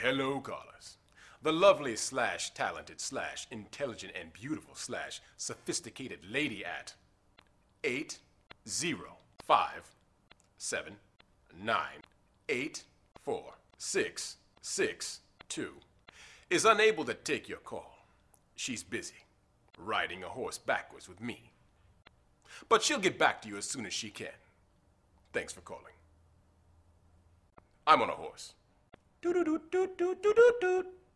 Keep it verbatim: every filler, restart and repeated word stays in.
Hello, callers. The lovely slash talented slash intelligent and beautiful slash sophisticated lady at eight zero five seven nine eight four six six two is unable to take your call. She's busy riding a horse backwards with me. But she'll get back to you as soon as she can. Thanks for calling. I'm on a horse. Doo-doo-doo-doo-doo-doo-doo.